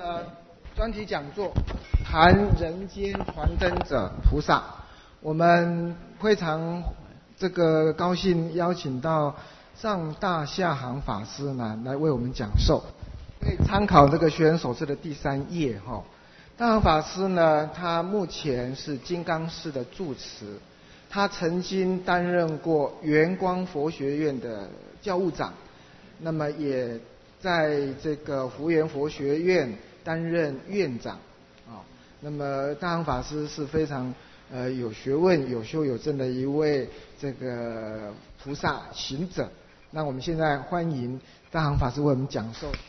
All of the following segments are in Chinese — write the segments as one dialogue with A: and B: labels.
A: 专题讲座谈人间传灯者菩萨。我们非常高兴邀请到上大下行法师呢来为我们讲授，可以参考这个学员手册的第3页哈。大行法师呢，他目前是金刚寺的住持，他曾经担任过圆光佛学院的教务长，那么也在这个福源佛学院担任院长啊。那么大行法师是非常有学问、有修有证的一位这个菩萨行者。那我们现在欢迎大行法师为我们讲授。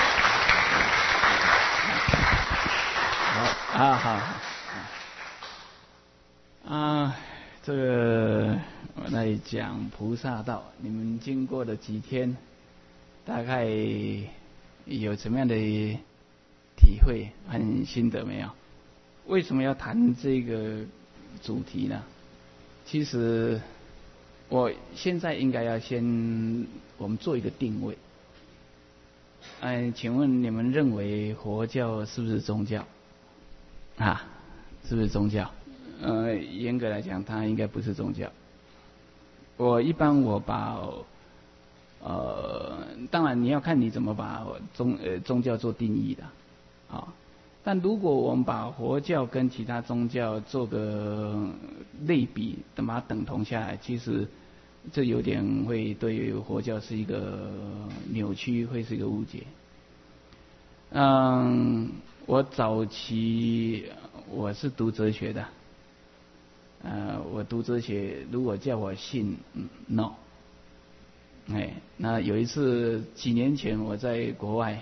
B: 这个我来讲菩萨道，你们经过了几天，大概有什么样的体会和心得没有？为什么要谈这个主题呢？其实我现在应该要我们做一个定位。请问你们认为佛教是不是宗教？是不是宗教？严格来讲，它应该不是宗教。一般把当然你要看你怎么把宗教做定义的啊。但如果我们把佛教跟其他宗教做个类比，把它等同下来，其实这有点会对佛教是一个扭曲，会是一个误解。我早期我是读哲学的，我读哲学，如果叫我信，no。那有一次几年前我在国外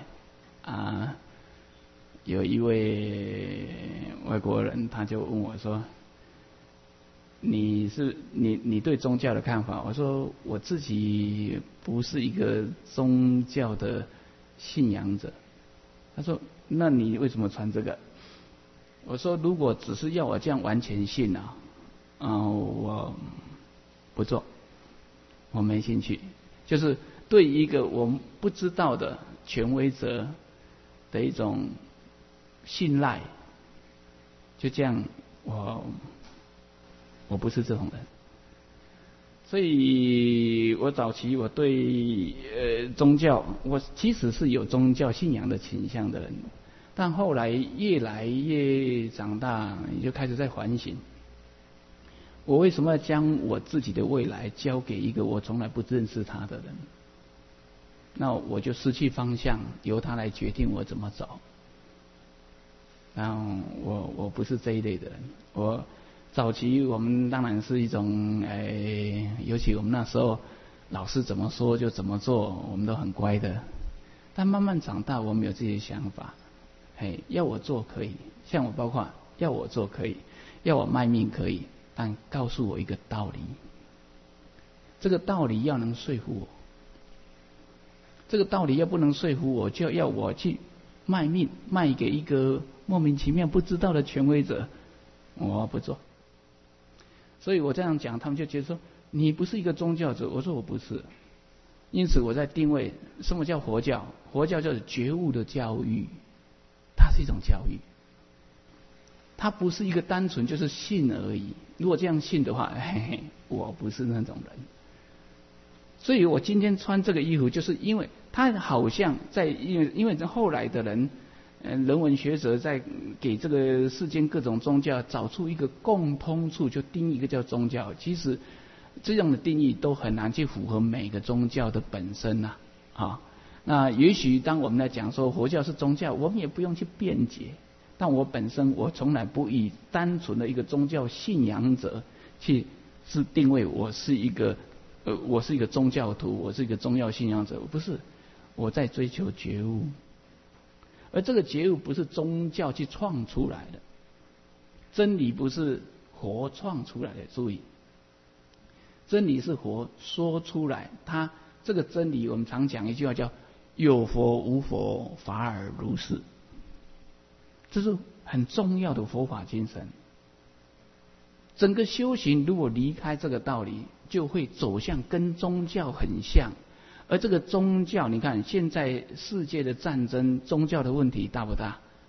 B: 有一位外国人，他就问我说：“你对宗教的看法？”我说：“我自己不是一个宗教的信仰者。”他说：“那你为什么传这个？”我说：“如果只是要我这样完全信我不做，我没兴趣。就是对一个我们不知道的权威者的一种信赖，就这样，我不是这种人。所以我早期我对宗教，我其实是有宗教信仰的倾向的人，但后来越来越长大，你就开始在反省，我为什么要将我自己的未来交给一个我从来不认识他的人？那我就失去方向，由他来决定我怎么走。然后我不是这一类的人。早期我们当然是一种尤其我们那时候老师怎么说就怎么做，我们都很乖的。但慢慢长大，我们有自己的想法。要我做可以，像我包括要我做可以，要我卖命可以，但告诉我一个道理，这个道理要能说服我。这个道理要不能说服我，就要我去卖命，卖给一个莫名其妙不知道的权威者，我不做。所以我这样讲，他们就觉得说你不是一个宗教者。我说我不是。因此我在定位什么叫佛教？佛教就是觉悟的教育，它是一种教育，它不是一个单纯就是信而已。如果这样信的话，我不是那种人。所以我今天穿这个衣服，就是因为它好像因为后来的人。人文学者在给这个世间各种宗教找出一个共通处，就定义一个叫宗教。其实这样的定义都很难去符合每个宗教的本身那也许当我们来讲说佛教是宗教，我们也不用去辩解。但我本身我从来不以单纯的一个宗教信仰者是定位我是一个宗教徒，我是一个宗教信仰者。不是，我在追求觉悟。而这个觉悟不是宗教去创出来的，真理不是佛创出来的。注意，真理是佛说出来。这个真理，我们常讲一句话叫“有佛无佛，法尔如是”，这是很重要的佛法精神。整个修行如果离开这个道理，就会走向跟宗教很像。而这个宗教，你看现在世界的战争，宗教的问题大不大？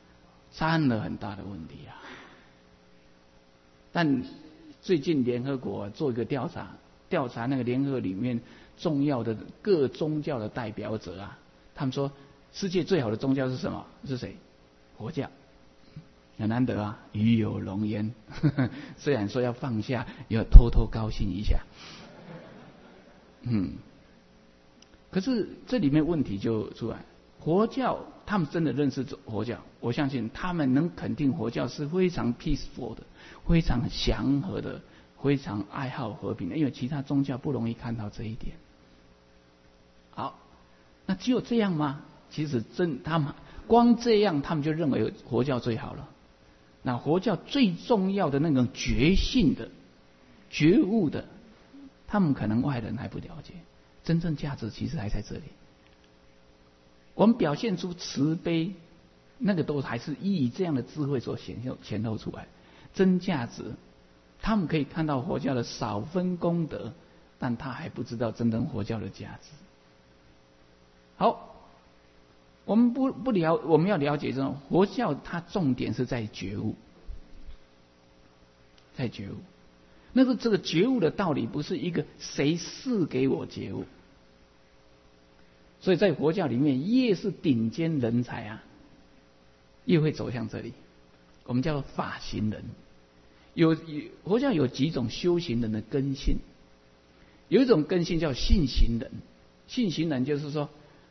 B: 掺了很大的问题啊。但最近联合国做一个调查那个联合国里面重要的各宗教的代表者啊，他们说世界最好的宗教是什么？是谁？佛教。很难得啊，与有荣焉。虽然说要放下，也要偷偷高兴一下。可是这里面问题就出来，佛教他们真的认识佛教，我相信他们能肯定佛教是非常 peaceful 的，非常祥和的，非常爱好和平的，因为其他宗教不容易看到这一点。好，那只有这样吗？其实他们光这样，他们就认为佛教最好了。那佛教最重要的那种觉性的、觉悟的，他们可能外人还不了解，真正价值其实还在这里。我们表现出慈悲，那个都还是以这样的智慧所显露出来。真价值，他们可以看到佛教的少分功德，但他还不知道真正佛教的价值。好。我们我们要了解这种佛教，它重点是在觉悟，在觉悟。那个这个觉悟的道理，不是一个谁赐给我觉悟。所以在佛教里面，越是顶尖人才啊，越会走向这里。我们叫做法行人。佛教有几种修行人的根性，有一种根性叫信行人。信行人就是说，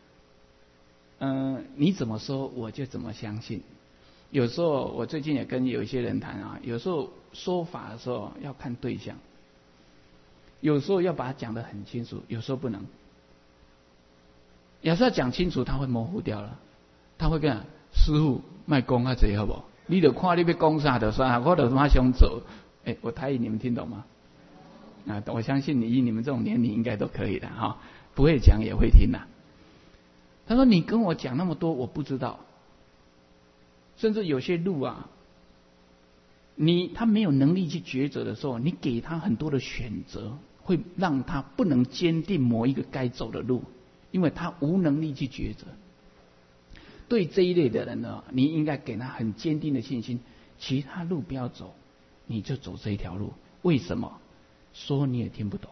B: 你怎么说我就怎么相信。有时候我最近也跟有一些人谈啊，有时候说法的时候要看对象，有时候要把它讲得很清楚，有时候不能。有时候讲清楚，他会模糊掉了，他会跟师父卖讲啊这好不好？你就看你要讲啥就算，我就马上做。我台语你们听懂吗？我相信你们这种年龄应该都可以的哈，不会讲也会听的。他说：“你跟我讲那么多，我不知道。甚至有些路啊，他没有能力去抉择的时候，你给他很多的选择，会让他不能坚定某一个该走的路，因为他无能力去抉择。对这一类的人呢，你应该给他很坚定的信心，其他路不要走，你就走这一条路。为什么？说你也听不懂。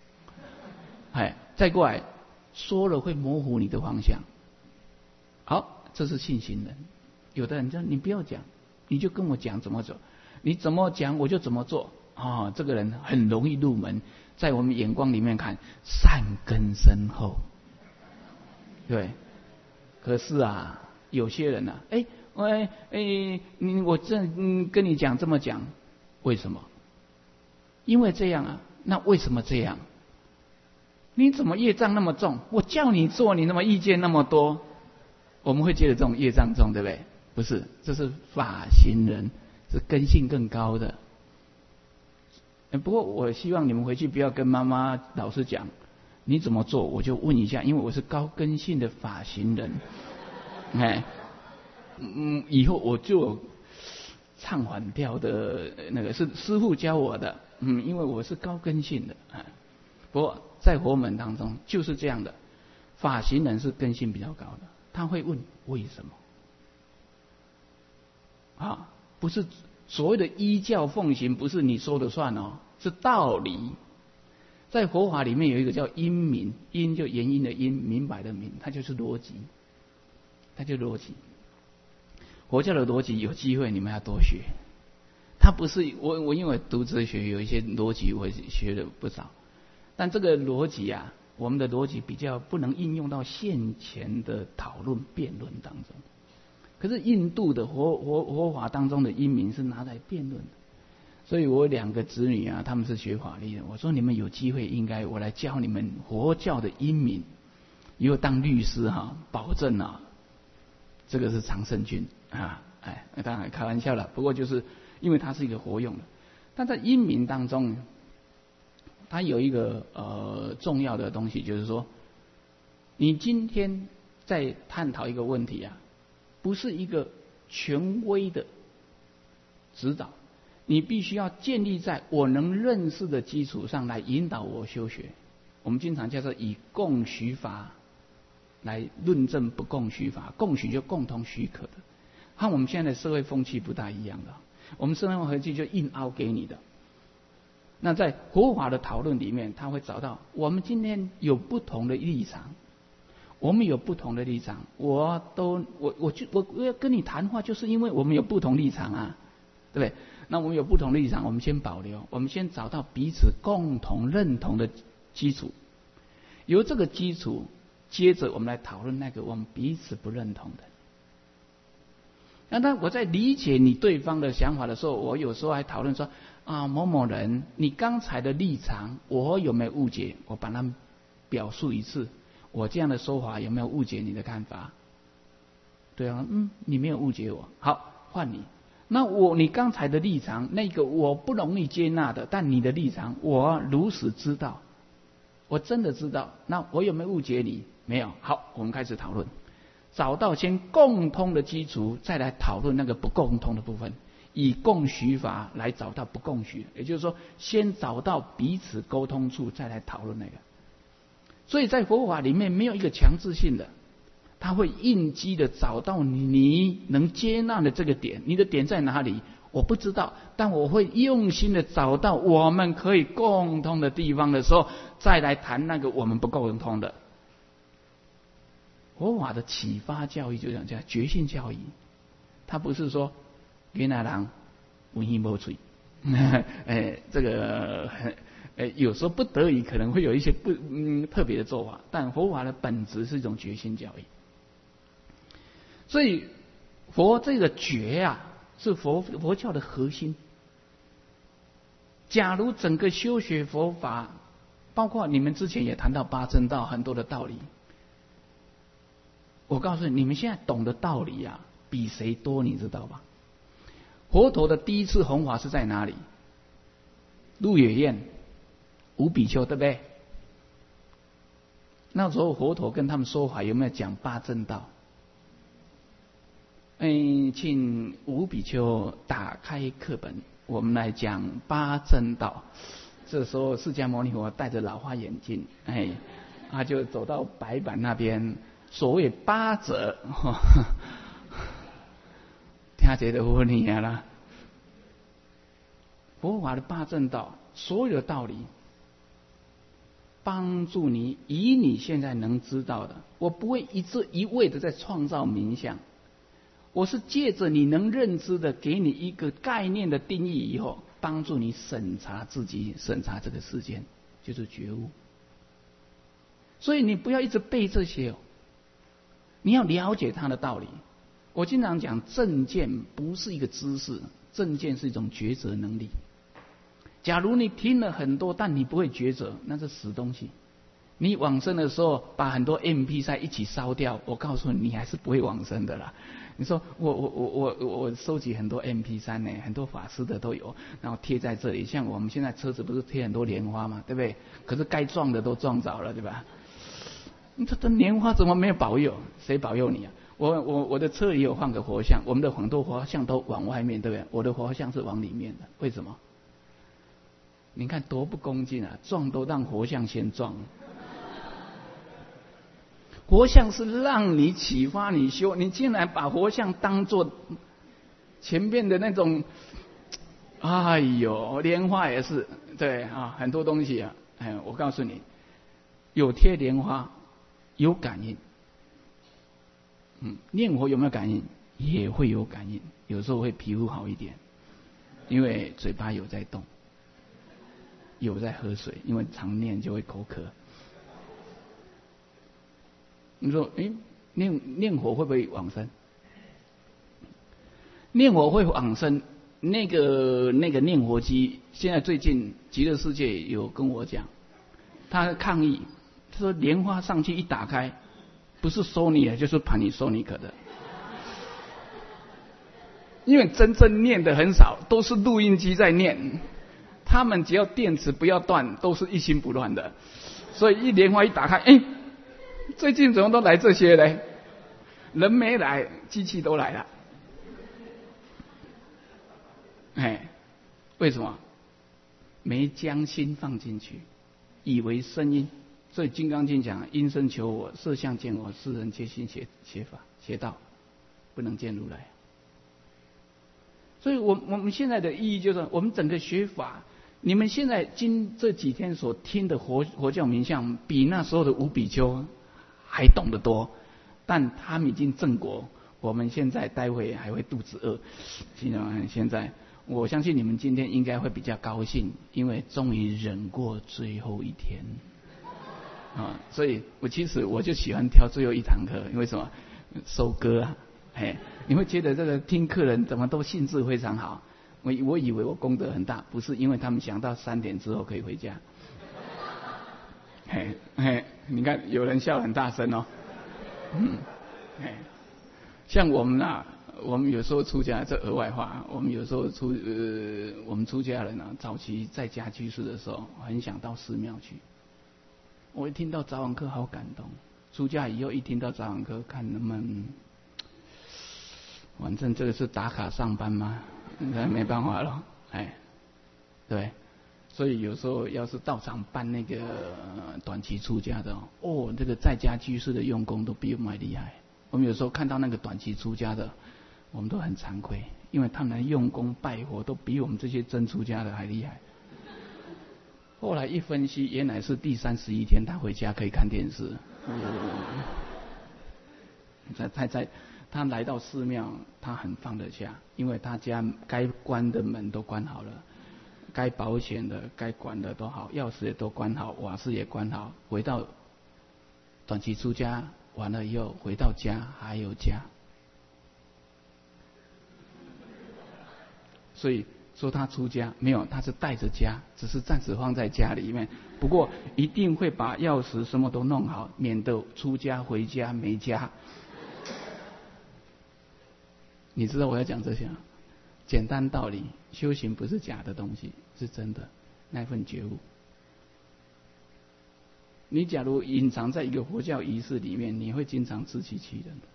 B: 再过来。”说了会模糊你的方向。好，这是信行人。有的人说你不要讲，你就跟我讲怎么走，你怎么讲我就怎么做。这个人很容易入门，在我们眼光里面看善根深厚。对，可是啊，有些人啊，我跟你讲这么讲，为什么？因为这样啊，那为什么这样？你怎么业障那么重？我叫你做，你那么意见那么多，我们会觉得这种业障重，对不对？不是，这是法行人，是根性更高的。不过我希望你们回去不要跟妈妈、老师讲你怎么做，我就问一下，因为我是高根性的法行人。以后我就有唱反调的那个是师父教我的，因为我是高根性的。不过在佛门当中就是这样的，法行人是根性比较高的，他会问为什么。不是所谓的依教奉行，不是你说的算哦，是道理。在佛法里面有一个叫因明，因就原因的因，明白的明，它就是逻辑，它就逻辑。佛教的逻辑有机会你们要多学，它不是我因为读哲学有一些逻辑我学了不少。但这个逻辑啊，我们的逻辑比较不能应用到现前的讨论辩论当中。可是印度的佛法当中的因明是拿来辩论的。所以我2个子女啊，他们是学法律的。我说你们有机会应该我来教你们佛教的因明，以后当律师保证这个是常胜军当然开玩笑了。不过就是因为它是一个活用的，但在因明当中。它有一个重要的东西，就是说，你今天在探讨一个问题啊，不是一个权威的指导，你必须要建立在我能认识的基础上来引导我修学。我们经常叫做以共许法来论证不共许法，共许就共同许可的。 和我们现在的社会风气不大一样的。我们社会风气就硬凹给你的。那在佛法的讨论里面，他会找到我们今天有不同的立场，我们有不同的立场，我要跟你谈话，就是因为我们有不同立场啊，对不对？那我们有不同的立场，我们先保留，我们先找到彼此共同认同的基础，由这个基础，接着我们来讨论那个我们彼此不认同的。那我在理解你对方的想法的时候，我有时候还讨论说啊，某某人，你刚才的立场，我有没有误解？我把它表述一次，我这样的说法有没有误解你的看法？对啊，你没有误解我。好，换你。那你刚才的立场，那个我不容易接纳的，但你的立场我如实知道，我真的知道。那我有没有误解你？没有。好，我们开始讨论。找到先共通的基础，再来讨论那个不共通的部分，以共许法来找到不共许，也就是说，先找到彼此沟通处，再来讨论那个。所以在佛法里面没有一个强制性的，它会应机的找到你能接纳的这个点，你的点在哪里？我不知道，但我会用心的找到我们可以共通的地方的时候，再来谈那个我们不共通的。佛法的启发教育就讲叫觉性教育，它不是说给那人文艺没嘴，这个有时候不得已可能会有一些特别的做法，但佛法的本质是一种觉性教育。所以佛这个觉啊，是佛教的核心。假如整个修学佛法，包括你们之前也谈到八正道很多的道理。我告诉你，你们现在懂的道理啊，比谁多，你知道吧？佛陀的第一次弘法是在哪里？鹿野苑，五比丘，对不对？那时候佛陀跟他们说法有没有讲八正道？请五比丘打开课本，我们来讲八正道。这时候释迦牟尼佛戴着老花眼镜，他就走到白板那边。所谓八者，听觉得我厉害啦。佛法的八正道，所有的道理，帮助你以你现在能知道的。我不会一味的在创造名相，我是借着你能认知的，给你一个概念的定义以后，帮助你审查自己，审查这个世间，就是觉悟。所以你不要一直背这些哦。你要了解它的道理。我经常讲，正见不是一个知识，正见是一种抉择能力。假如你听了很多，但你不会抉择，那是死东西。你往生的时候，把很多 MP3 一起烧掉，我告诉你，你还是不会往生的啦。你说我收集很多 MP3 呢，很多法师的都有，然后贴在这里。像我们现在车子不是贴很多莲花嘛，对不对？可是该撞的都撞着了，对吧？这莲花怎么没有保佑？谁保佑你啊？我的车里有放个佛像，我们的很多佛像都往外面，对不对？我的佛像是往里面的，为什么？你看多不恭敬啊！撞都让佛像先撞。佛像是让你启发你修，你竟然把佛像当作前面的那种，哎呦，莲花也是，对啊，很多东西啊，我告诉你，有贴莲花。有感应，念佛有没有感应？也会有感应，有时候会皮肤好一点，因为嘴巴有在动，有在喝水，因为常念就会口渴。你说，念佛会不会往生？念佛会往生，那个念佛机，现在最近极乐世界有跟我讲，他抗议。他说莲花上去一打开，不是索尼的，就是Panasonic的，因为真正念的很少，都是录音机在念，他们只要电池不要断，都是一心不乱的。所以莲花一打开，最近怎么都来这些嘞？人没来，机器都来了。为什么？没将心放进去，以为声音。所以《金刚经》讲：因声求我，色相见我，世人皆心邪法邪道，不能见如来。 所以我们现在的意义就是，我们整个学法，你们现在这几天所听的佛教名相，比那时候的五比丘还懂得多，但他们已经正果，我们现在待会还会肚子饿。现在我相信你们今天应该会比较高兴，因为终于忍过最后一天啊！所以其实我就喜欢挑最后一堂课，因为什么？收割啊！你会觉得这个听课人怎么都兴致非常好。我以为我功德很大，不是因为他们想到3点之后可以回家。你看有人笑很大声哦。像我们啊，我们有时候出家，这额外话，我们有时候我们出家人啊，早期在家居士的时候，很想到寺庙去。我一听到早晚课好感动，出家以后一听到早晚课，看能不能，反正这个是打卡上班嘛，那没办法了，对，所以有时候要是到场办那个短期出家的这个在家居士的用功都比我们还厉害。我们有时候看到那个短期出家的，我们都很惭愧，因为他们的用功拜佛都比我们这些真出家的还厉害。后来一分析，原来是第31天他回家可以看电视。他来到寺庙，他很放得下，因为他家该关的门都关好了，该保险的、该管的都好，钥匙也都关好，瓦斯也关好。回到短期出家完了以后，回到家还有家，所以说他出家没有，他是带着家，只是暂时放在家里面。不过一定会把钥匙什么都弄好，免得出家回家没家。你知道我要讲这些吗？简单道理，修行不是假的东西，是真的，那份觉悟。你假如隐藏在一个佛教仪式里面，你会经常自欺欺人的。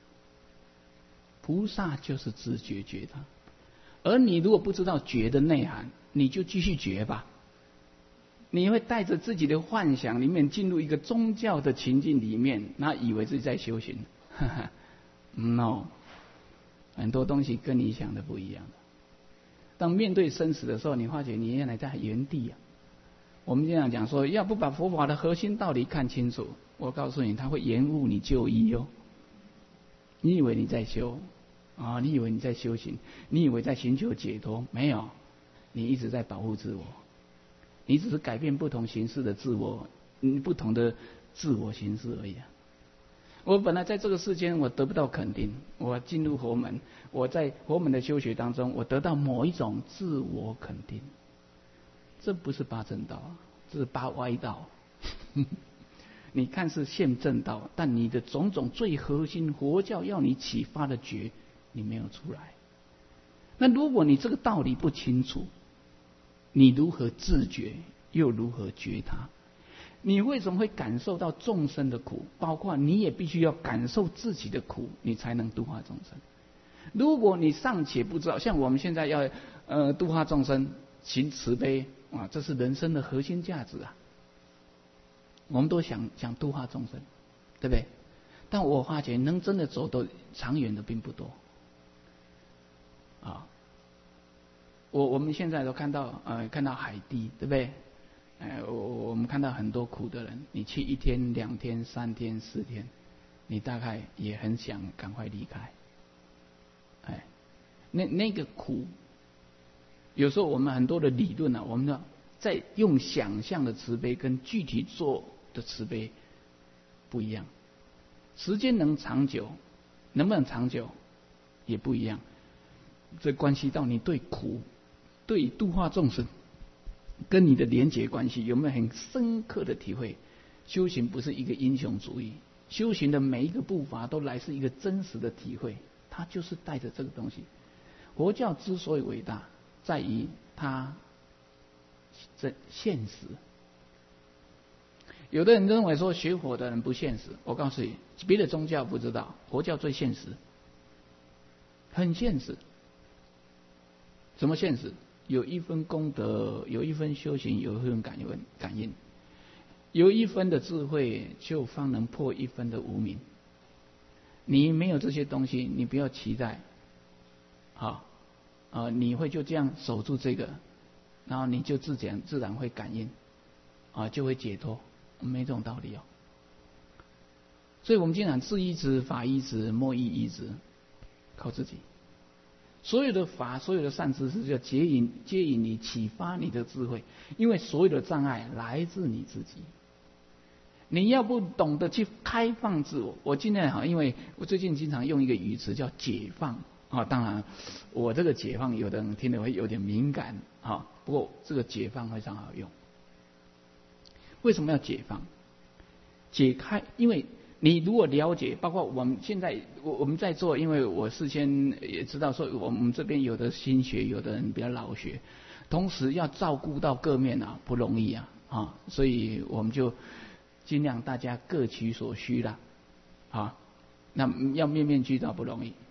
B: 菩萨就是知觉觉他，而你如果不知道觉的内涵，你就继续觉吧。你会带着自己的幻想里面进入一个宗教的情境里面，那以为自己在修行。No。很多东西跟你想的不一样的。当面对生死的时候，你发觉你原来在原地啊。我们经常讲说，要不把佛法的核心道理看清楚，我告诉你，它会延误你就医哦。你以为你在修你以为你在修行，你以为在寻求解脱，没有，你一直在保护自我，你只是改变不同形式的自我，不同的自我形式而已啊。我本来在这个世间，我得不到肯定。我进入佛门，我在佛门的修学当中，我得到某一种自我肯定。这不是八正道，这是八歪道。你看是现正道，但你的种种最核心佛教要你启发的觉，你没有出来。那如果你这个道理不清楚，你如何自觉，又如何觉他？你为什么会感受到众生的苦？包括你也必须要感受自己的苦，你才能度化众生。如果你尚且不知道，像我们现在要度化众生，行慈悲这是人生的核心价值啊。我们都想度化众生，对不对？但我发觉能真的走得长远的并不多啊。我们现在都看到海地，对不对？我们看到很多苦的人，你去1天、2天、3天、4天，你大概也很想赶快离开。那个苦，有时候我们很多的理论我们要在用想象的慈悲跟具体做的慈悲不一样。时间能长久，能不能长久也不一样。这关系到你对苦、对度化众生跟你的连结关系有没有很深刻的体会？修行不是一个英雄主义，修行的每一个步伐都来自一个真实的体会，它就是带着这个东西。佛教之所以伟大，在于它这现实。有的人认为说学佛的人不现实，我告诉你，别的宗教不知道，佛教最现实，很现实。什么现实？有一分功德，有一分修行，有一分感应，有一分的智慧，就方能破一分的无明。你没有这些东西，你不要期待你会就这样守住这个，然后你就自然会感应，就会解脱，没这种道理哦。所以我们经常自依止、法依止、莫依依止，靠自己。所有的法，所有的善知识，就接引你，启发你的智慧。因为所有的障碍来自你自己。你要不懂得去开放自我，我今天因为我最近经常用一个语词叫解放当然我这个解放有的人听得会有点敏感不过这个解放非常好用。为什么要解放？解开，因为你如果了解，包括我们现在我们在做，因为我事先也知道说我们这边有的新学，有的人比较老学，同时要照顾到各面不容易所以我们就尽量大家各取所需啦那要面面俱到不容易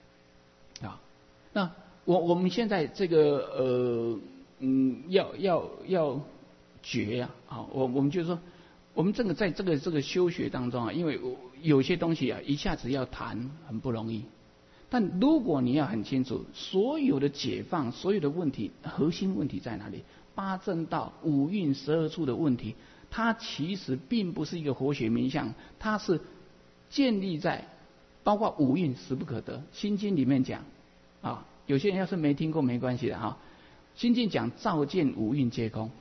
B: 那我们现在这个要觉我们就是说，我们在这个修学当中因为有些东西一下子要谈很不容易，但如果你要很清楚所有的解放，所有的问题核心问题在哪里，八正道、五蕴、12处的问题，它其实并不是一个活学名相，它是建立在包括五蕴实不可得。心经里面讲有些人要是没听过没关系的心经讲照见五蕴皆空，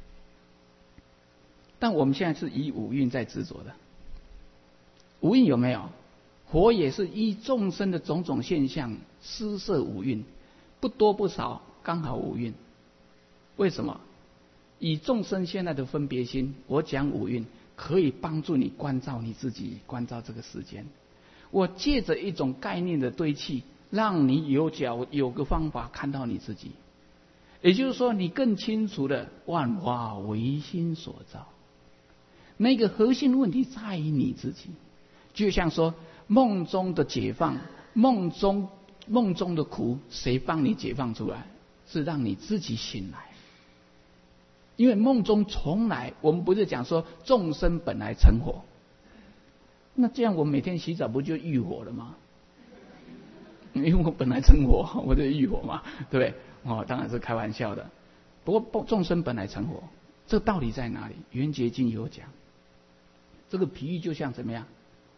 B: 但我们现在是以五蕴在执着的。五蕴有没有？佛也是依众生的种种现象施设五蕴，不多不少，刚好五蕴。为什么？以众生现在的分别心，我讲五蕴可以帮助你关照你自己，关照这个世间。我借着一种概念的堆砌，让你有个方法看到你自己。也就是说，你更清楚的万法唯心所造，那个核心问题在于你自己。就像说梦中的解放，梦中的苦，谁帮你解放出来？是让你自己醒来。因为梦中从来，我们不是讲说众生本来成火，那这样我每天洗澡不就浴火了吗？因为我本来成火，我就浴火嘛，对不对？当然是开玩笑的。不过众生本来成火，这道理在哪里？圆觉经有讲。这个比喻就像怎么样？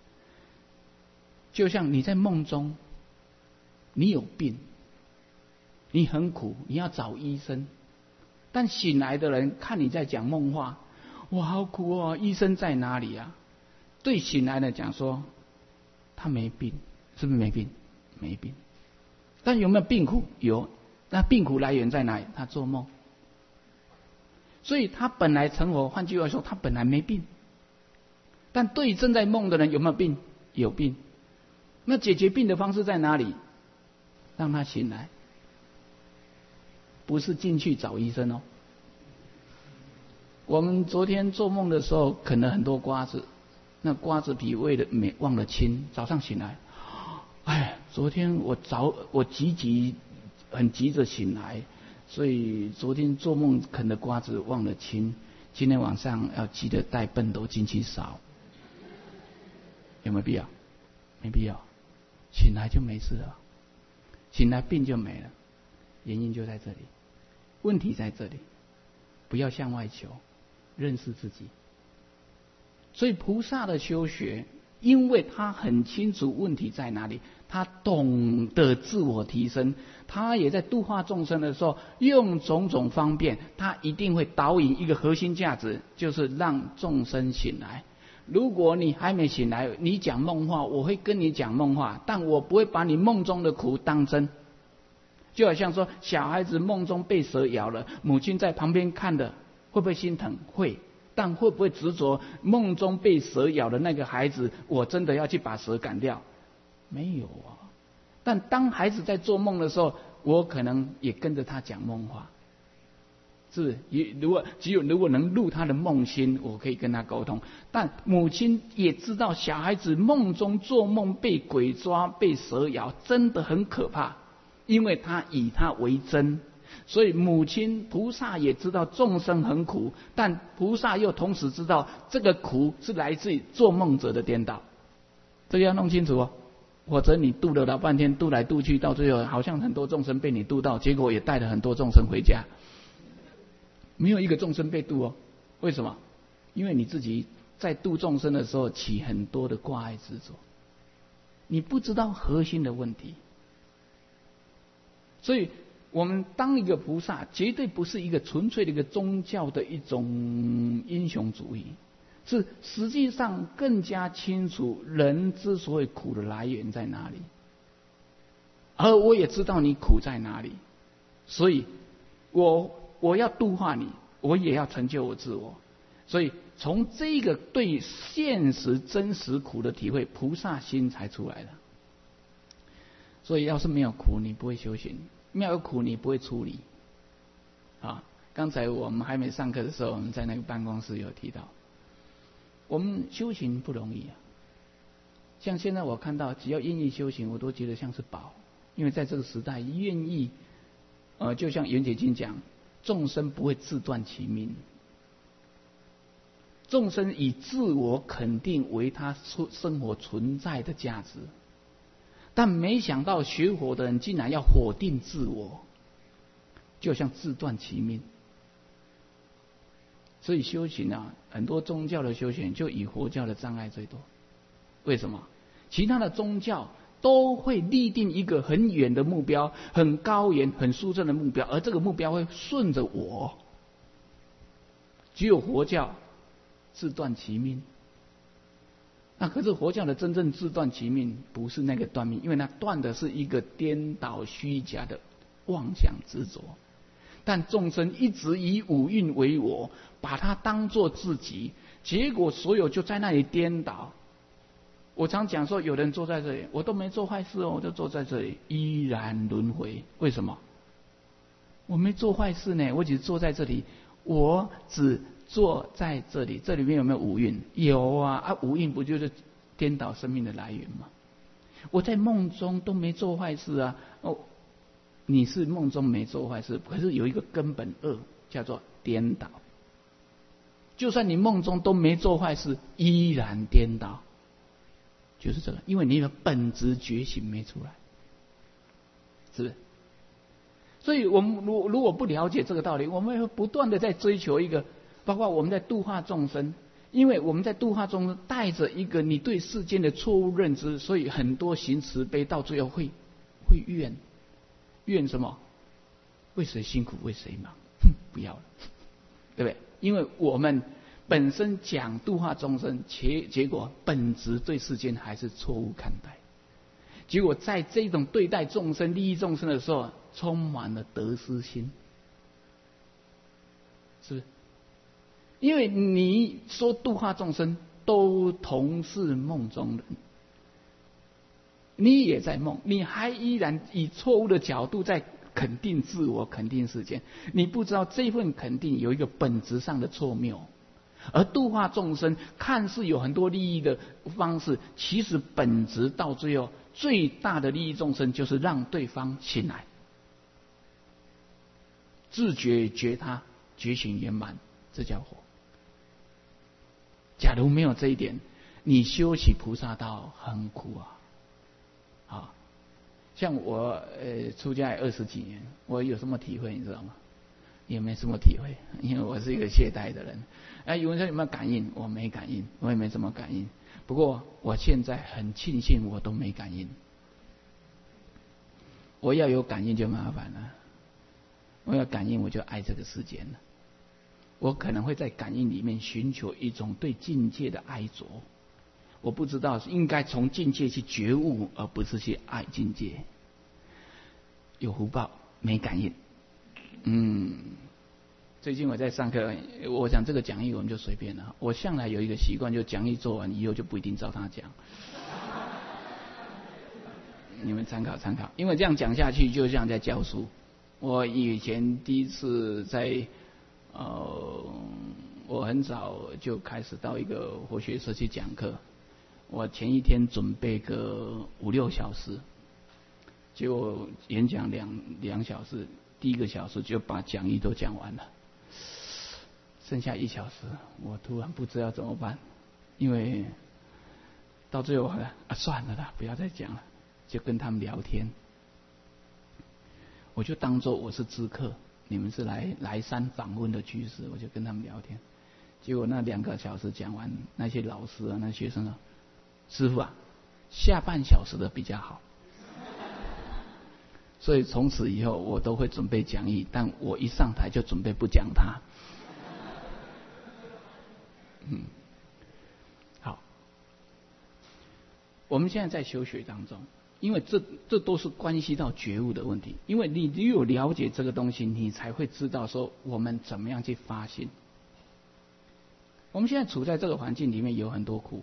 B: 就像你在梦中，你有病，你很苦，你要找医生。但醒来的人看你在讲梦话，我好苦医生在哪里啊？对醒来的讲说，他没病，是不是没病？没病。但有没有病苦？有。那病苦来源在哪里？他做梦。所以他本来成佛，换句话说，他本来没病。但对正在梦的人有没有病？有病。那解决病的方式在哪里？让他醒来。不是进去找医生我们昨天做梦的时候啃了很多瓜子，那瓜子皮忘了清，早上醒来，昨天我很急着醒来，所以昨天做梦啃的瓜子忘了清，今天晚上要记得带畚斗进去烧。有没有必要？没必要。醒来就没事了，醒来病就没了，原因就在这里。问题在这里，不要向外求，认识自己。所以菩萨的修学，因为他很清楚问题在哪里，他懂得自我提升，他也在度化众生的时候，用种种方便，他一定会导引一个核心价值，就是让众生醒来。如果你还没醒来，你讲梦话，我会跟你讲梦话，但我不会把你梦中的苦当真。就好像说小孩子梦中被蛇咬了，母亲在旁边看的，会不会心疼？会。但会不会执着梦中被蛇咬的那个孩子，我真的要去把蛇赶掉？没有但当孩子在做梦的时候，我可能也跟着他讲梦话，是不是？如果能入他的梦心，我可以跟他沟通。但母亲也知道小孩子梦中做梦被鬼抓、被蛇咬，真的很可怕。因为他以他为真，所以母亲菩萨也知道众生很苦，但菩萨又同时知道这个苦是来自于做梦者的颠倒，这个要弄清楚或者你渡了老半天，渡来渡去，到最后好像很多众生被你渡到，结果也带了很多众生回家，没有一个众生被渡哦。为什么？因为你自己在度众生的时候起很多的挂碍执着，你不知道核心的问题。所以我们当一个菩萨，绝对不是一个纯粹的一个宗教的一种英雄主义，是实际上更加清楚人之所以苦的来源在哪里，而我也知道你苦在哪里，所以我要度化你，我也要成就我自我。所以从这个对现实真实苦的体会，菩萨心才出来的。所以要是没有苦，你不会修行；没有苦，你不会出离。啊，刚才我们还没上课的时候，我们在那个办公室有提到，我们修行不容易啊。像现在我看到，只要愿意修行，我都觉得像是宝，因为在这个时代，愿意，就像圆觉经讲，众生不会自断其命。众生以自我肯定为他生活存在的价值，但没想到学佛的人竟然要否定自我，就像自断其命。所以修行啊，很多宗教的修行就以佛教的障碍最多。为什么？其他的宗教都会立定一个很远的目标，很高远、很殊胜的目标，而这个目标会顺着我。只有佛教自断其命。那可是佛教的真正自断其命，不是那个断命，因为那断的是一个颠倒虚假的妄想执着。但众生一直以五蕴为我，把它当作自己，结果所有就在那里颠倒。我常讲说，有人坐在这里，我都没做坏事哦，我就坐在这里，依然轮回。为什么？我没做坏事呢，我只是坐在这里，我只坐在这里，这里面有没有五蕴？有啊，五蕴不就是颠倒生命的来源吗？我在梦中都没做坏事啊。你是梦中没做坏事，可是有一个根本恶叫做颠倒。就算你梦中都没做坏事，依然颠倒，就是这个，因为你的本质觉醒没出来，是不是？所以我们如果不了解这个道理，我们会不断的在追求一个，包括我们在度化众生，因为我们在度化众生带着一个你对世间的错误认知，所以很多行慈悲到最后会怨什么？为谁辛苦为谁忙？不要了，对不对？因为我们本身讲度化众生，结果本质对世间还是错误看待，结果在这种对待众生、利益众生的时候，充满了得失心，是不是？因为你说度化众生，都同是梦中人，你也在梦，你还依然以错误的角度在肯定自我、肯定世间，你不知道这份肯定有一个本质上的错谬。而度化众生看似有很多利益的方式，其实本质到最后最大的利益众生就是让对方醒来，自觉觉他，觉醒圆满，这叫活。假如没有这一点，你修起菩萨道很苦啊！像我出家20几年，我有什么体会你知道吗？也没什么体会，因为我是一个懈怠的人。有人说有没有感应？我没感应，我也没什么感应。不过我现在很庆幸我都没感应。我要有感应就麻烦了，我要感应我就爱这个世间了。我可能会在感应里面寻求一种对境界的爱着，我不知道应该从境界去觉悟，而不是去爱境界。有福报没感应。最近我在上课，我想这个讲义我们就随便了。我向来有一个习惯，就讲义做完以后就不一定照他讲。你们参考参考，因为这样讲下去就像在教书。我以前第一次在我很早就开始到一个佛学社去讲课，我前一天准备个5-6小时，结果演讲2小时，第1个小时就把讲义都讲完了，剩下1小时，我突然不知道怎么办，因为到最后算了啦，不要再讲了， 就跟他们聊天。我就当作我是知客，你们是来山访问的居士，我就跟他们聊天。结果那2个小时讲完，那些老师啊，那学生啊，师父啊，下半小时的比较好。所以从此以后我都会准备讲义，但我一上台就准备不讲它。好，我们现在在修学当中，因为这都是关系到觉悟的问题。因为你只有了解这个东西，你才会知道说我们怎么样去发心。我们现在处在这个环境里面有很多苦，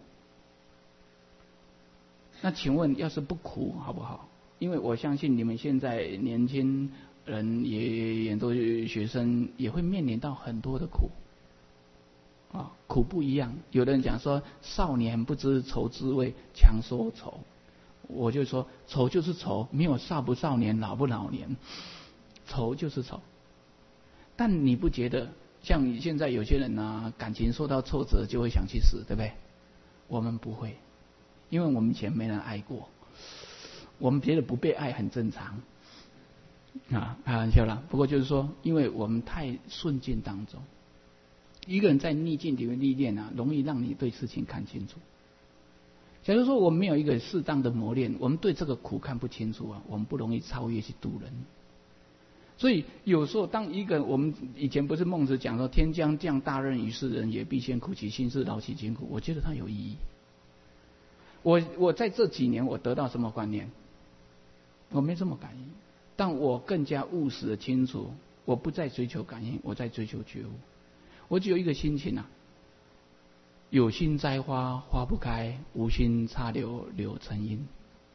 B: 那请问要是不苦好不好？因为我相信你们现在年轻人也很多学生也会面临到很多的苦啊，苦不一样。有的人讲说少年不知愁滋味，强说愁。我就说愁就是愁，没有少不少年，老不老年，愁就是愁。但你不觉得像现在有些人啊，感情受到挫折就会想去死，对不对？我们不会，因为我们以前没人爱过，我们觉得不被爱很正常啊，开玩笑啦。不过就是说，因为我们太顺境当中，一个人在逆境里面历练啊，容易让你对事情看清楚。假如说我们没有一个适当的磨练，我们对这个苦看不清楚啊，我们不容易超越去度人。所以有时候当一个我们以前不是孟子讲说天将降大任于斯人也，必先苦其心志，劳其筋骨，我觉得它有意义。我在这几年我得到什么观念？我没这么感应，但我更加务实的清楚，我不再追求感应，我在追求觉悟。我只有一个心情啊，有心栽花花不开，无心插柳柳成荫。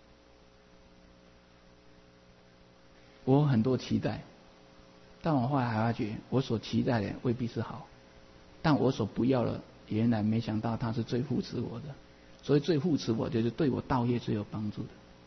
B: 我很多期待，但我后来还发觉，我所期待的未必是好，但我所不要的，原来没想到它是最扶持我的。所以最扶持我就是对我道业最有帮助的。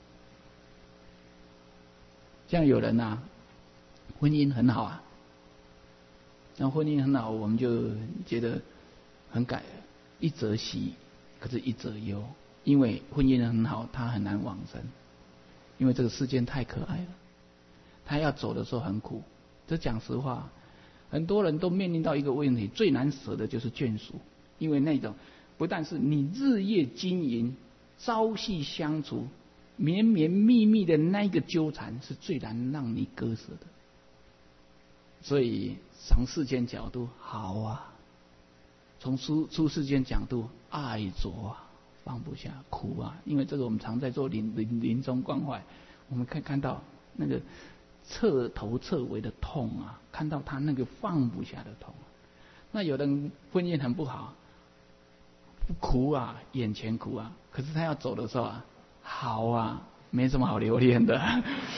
B: 像有人啊，婚姻很好啊，那婚姻很好，我们就觉得很一则喜，可是一则忧，因为婚姻很好，他很难往生，因为这个世间太可爱了，他要走的时候很苦。这讲实话，很多人都面临到一个问题，最难舍的就是眷属，因为那种不但是你日夜经营、朝夕相处、绵绵密密的那个纠缠，是最难让你割舍的。所以从世间角度好啊，从出世间角度爱着啊，放不下苦啊，因为这个我们常在做临终关怀，我们可以看到那个彻头彻尾的痛啊，看到他那个放不下的痛。那有的人婚姻很不好，苦啊，眼前苦啊，可是他要走的时候啊，好啊，没什么好留恋的。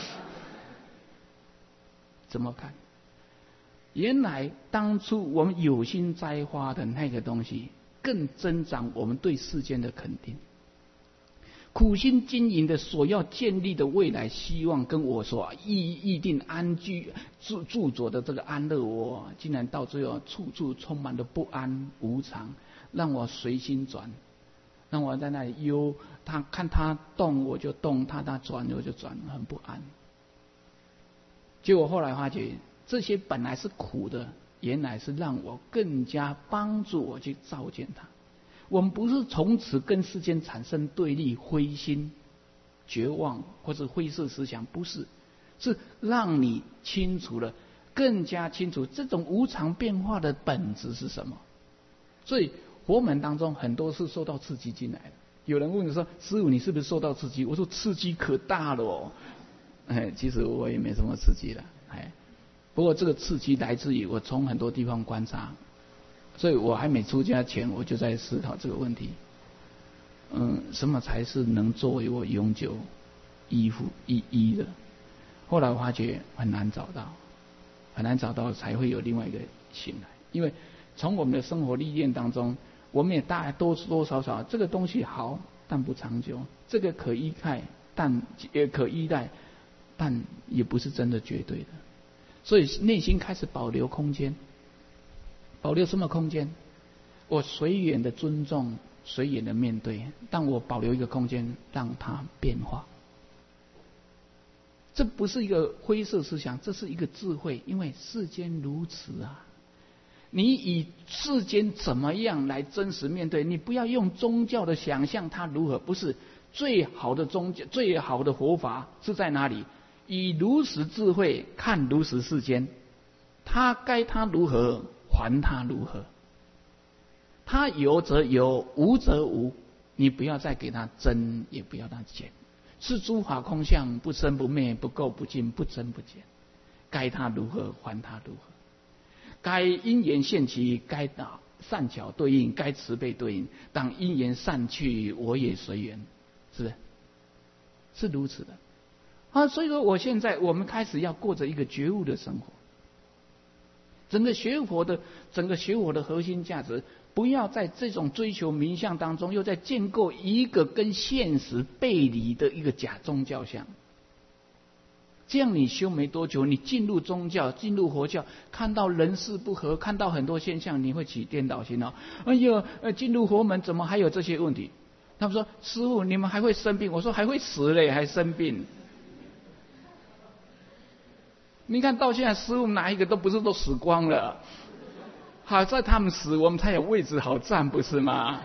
B: 怎么看？原来当初我们有心栽花的那个东西，更增长我们对世间的肯定。苦心经营的所要建立的未来希望，跟我所意定安居住着的这个安乐窝，竟然到最后处处充满了不安无常，让我随心转，让我在那里忧，他看他动我就动，他转我就转，很不安。结果后来发觉，这些本来是苦的，原来是让我更加帮助我去照见它。我们不是从此跟世间产生对立、灰心、绝望或者灰色思想，不是，是让你清楚了，更加清楚这种无常变化的本质是什么。所以佛门当中很多是受到刺激进来的。有人问说：“师父，你是不是受到刺激？”我说：“刺激可大了哦。”其实我也没什么刺激了，不过这个刺激来自于我从很多地方观察。所以我还没出家前，我就在思考这个问题。什么才是能作为我永久依的？后来我发觉很难找到，很难找到才会有另外一个醒来。因为从我们的生活历练当中，我们也大概多少这个东西好，但不长久；这个可依赖，但也可依赖，但也不是真的绝对的。所以内心开始保留空间。保留什么空间？我随缘的尊重，随缘的面对，但我保留一个空间，让它变化。 这不是一个灰色思想，这是一个智慧，因为世间如此啊。你以世间怎么样来真实面对，你不要用宗教的想象它如何，不是最好的宗教，最好的活法是在哪里？以如实智慧看如实世间，他该他如何还他如何，他有则有，无则无，你不要再给他增，也不要让他减。是诸法空相，不生不灭，不垢不净，不增不减。该他如何还他如何，该因缘现起，该打善巧对应，该慈悲对应。当因缘散去，我也随缘，是不是？是如此的啊！所以说，我们开始要过着一个觉悟的生活。整个学佛的核心价值，不要在这种追求名相当中，又在建构一个跟现实背离的一个假宗教像。这样你修没多久，你进入宗教，进入佛教，看到人事不合，看到很多现象，你会起颠倒心哦。哎呦，进入佛门怎么还有这些问题？他们说：“师父，你们还会生病？”我说：“还会死嘞，还生病。”你看到现在，师父哪一个都不是都死光了？好在他们死，我们才有位置好站，不是吗？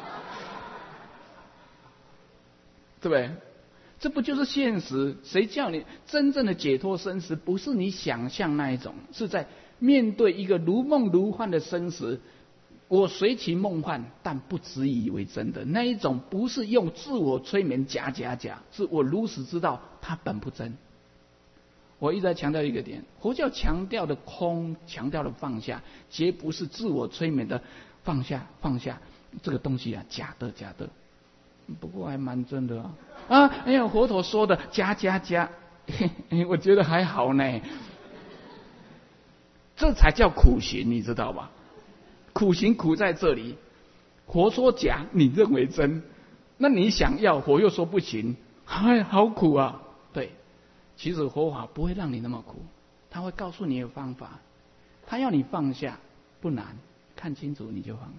B: 对不对？这不就是现实？谁叫你真正的解脱生死，不是你想象那一种，是在面对一个如梦如幻的生死，我随其梦幻，但不执以为真的那一种，不是用自我催眠假，是我如实知道它本不真。我一直在强调一个点，佛教强调的空，强调的放下，皆不是自我催眠的放下这个东西啊，假的。不过还蛮真的啊！哎呀，佛陀说的加，我觉得还好呢。这才叫苦行，你知道吧？苦行苦在这里，佛说假，你认为真，那你想要，佛又说不行，哎，好苦啊！对。其实佛法不会让你那么苦，他会告诉你的方法，他要你放下，不难，看清楚你就放了。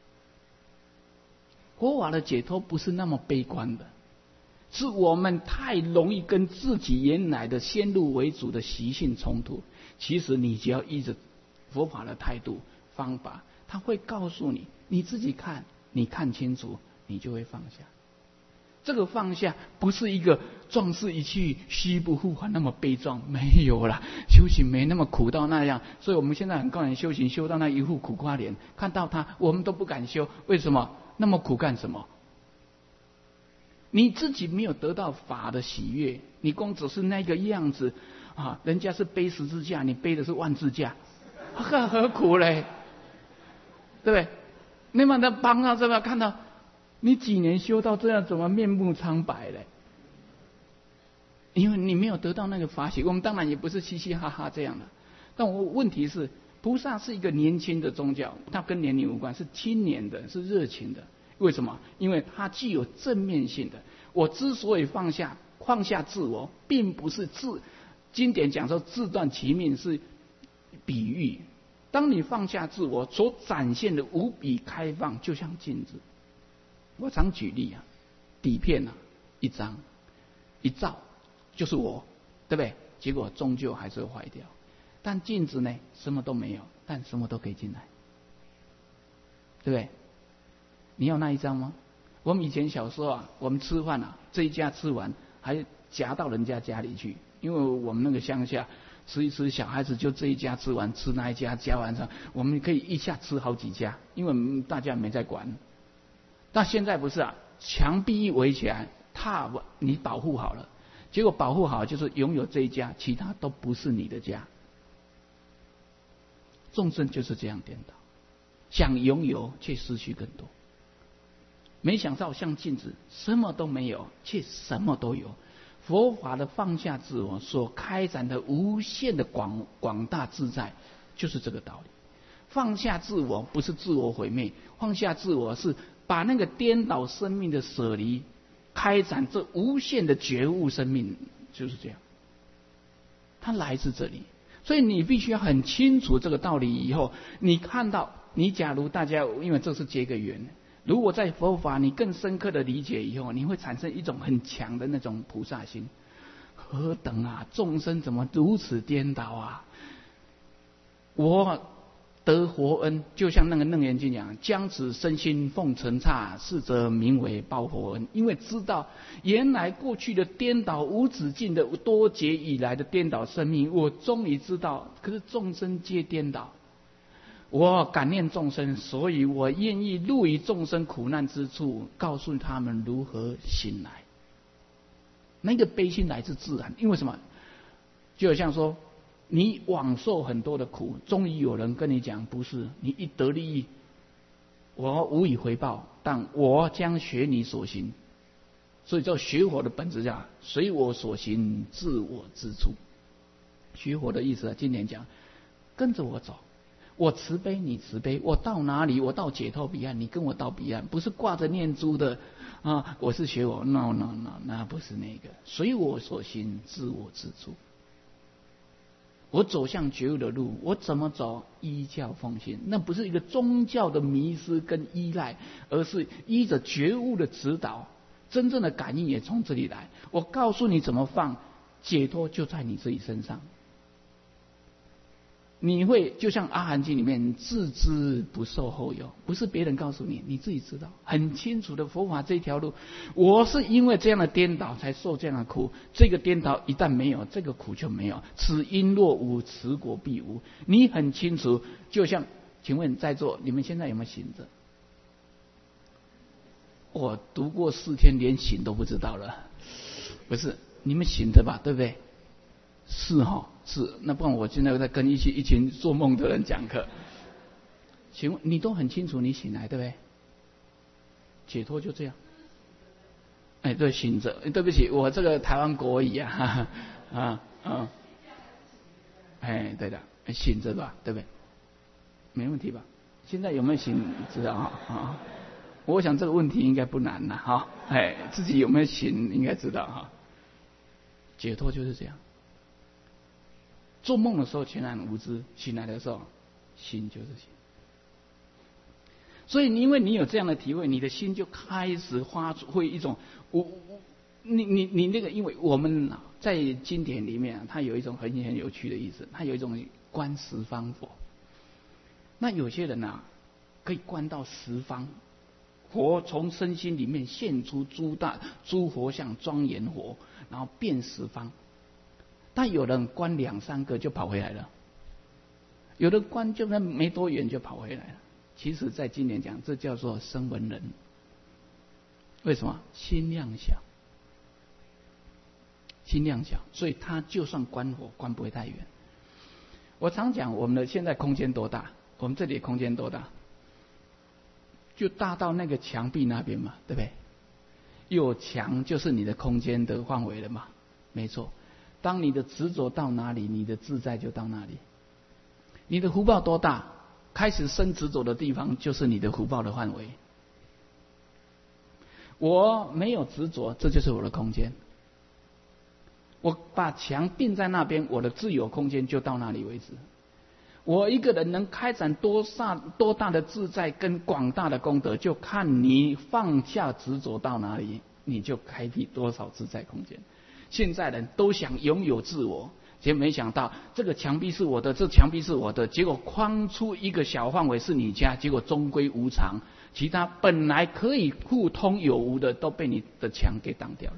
B: 佛法的解脱不是那么悲观的，是我们太容易跟自己原来的先入为主的习性冲突。其实你只要依着佛法的态度方法，他会告诉你，你自己看，你看清楚，你就会放下。这个放下不是一个壮士一去须不复还那么悲壮，没有啦，修行没那么苦到那样。所以我们现在很多人修行修到那一副苦瓜脸，看到他我们都不敢修，为什么？那么苦干什么？你自己没有得到法的喜悦，你光只是那个样子啊，人家是背十字架，你背的是万字架，何苦嘞？对不对？你把他帮到这边看到。你几年修到这样，怎么面目苍白嘞？因为你没有得到那个法喜。我们当然也不是嘻嘻哈哈这样的，但问题是，菩萨是一个年轻的宗教，它跟年龄无关，是青年的，是热情的。为什么？因为它具有正面性的。我之所以放下自我，并不是经典讲说自断其命，是比喻。当你放下自我，所展现的无比开放，就像镜子。我常举例啊，底片啊，一张一照就是我，对不对？结果终究还是会坏掉。但镜子呢，什么都没有，但什么都可以进来，对不对？你要那一张吗？我们以前小时候啊，我们吃饭啊，这一家吃完还夹到人家家里去，因为我们那个乡下吃一吃，小孩子就这一家吃完，吃那一家夹完上，我们可以一下吃好几家，因为大家没在管。但现在不是啊，墙壁一围起来，你保护好了，结果保护好就是拥有这一家，其他都不是你的家。众生就是这样颠倒，想拥有却失去更多。没想到像镜子，什么都没有，却什么都有。佛法的放下自我所开展的无限的广大自在，就是这个道理。放下自我不是自我毁灭，放下自我是把那个颠倒生命的舍离，开展这无限的觉悟生命，就是这样。它来自这里，所以你必须要很清楚这个道理。以后你看到，你假如大家因为这是结个缘，如果在佛法你更深刻的理解以后，你会产生一种很强的那种菩萨心。 何等啊！众生怎么如此颠倒啊？我得佛恩，就像那个楞严经讲，将此身心奉承刹，是则名为报佛恩。因为知道原来过去的颠倒无止境的多劫以来的颠倒生命，我终于知道，可是众生皆颠倒。我感念众生，所以我愿意入于众生苦难之处，告诉他们如何醒来。那个悲心来自自然，因为什么？就好像说，你枉受很多的苦，终于有人跟你讲，不是你一得利益，我无以回报，但我将学你所行。所以叫学佛的本质叫随我所行，自我之处。学佛的意思啊，今年讲，跟着我走。我慈悲，你慈悲，我到哪里，我到解脱彼岸，你跟我到彼岸，不是挂着念珠的啊！我是学我 ，no， 那不是那个，随我所行，自我之处。我走向觉悟的路，我怎么走？依教奉行，那不是一个宗教的迷失跟依赖，而是依着觉悟的指导，真正的感应也从这里来。我告诉你怎么放，解脱就在你自己身上。你会就像阿含经里面自知不受后有，不是别人告诉你，你自己知道很清楚的佛法这条路，我是因为这样的颠倒才受这样的苦，这个颠倒一旦没有，这个苦就没有。此因若无，此果必无。你很清楚，就像请问在座你们现在有没有醒着？我读过4天，连醒都不知道了。不是你们醒着吧，对不对？是哈，是。那不然我现在在跟一群做梦的人讲课。请问你都很清楚你醒来，对不对？解脱就这样。哎，对，醒着。对不起，我这个台湾国语啊，哎，对的，醒着吧，对不对？没问题吧？现在有没有醒？知道啊？我想这个问题应该不难了哈。哎，自己有没有醒应该知道哈。解脱就是这样。做梦的时候全然无知，醒来的时候心就是心。所以因为你有这样的体会，你的心就开始发出会一种你那个，因为我们在经典里面它有一种很有趣的意思，它有一种观十方佛。那有些人可以观到十方佛，从身心里面现出诸佛像庄严佛，然后遍十方。但有人观2、3个就跑回来了，有的观就算没多远就跑回来了。其实在经典讲，这叫做声闻人。为什么？心量小，心量小，所以他就算观佛观不会太远。我常讲我们的现在空间多大，我们这里的空间多大，就大到那个墙壁那边嘛，对不对？有墙就是你的空间的范围了嘛，没错。当你的执着到哪里，你的自在就到哪里。你的福报多大，开始生执着的地方就是你的福报的范围。我没有执着，这就是我的空间。我把墙定在那边，我的自由空间就到那里为止。我一个人能开展多大的自在跟广大的功德，就看你放下执着到哪里，你就开辟多少自在空间。现在人都想拥有自我，结果没想到这个墙壁是我的，这墙壁是我的，结果框出一个小范围是你家，结果终归无常，其他本来可以互通有无的都被你的墙给挡掉了，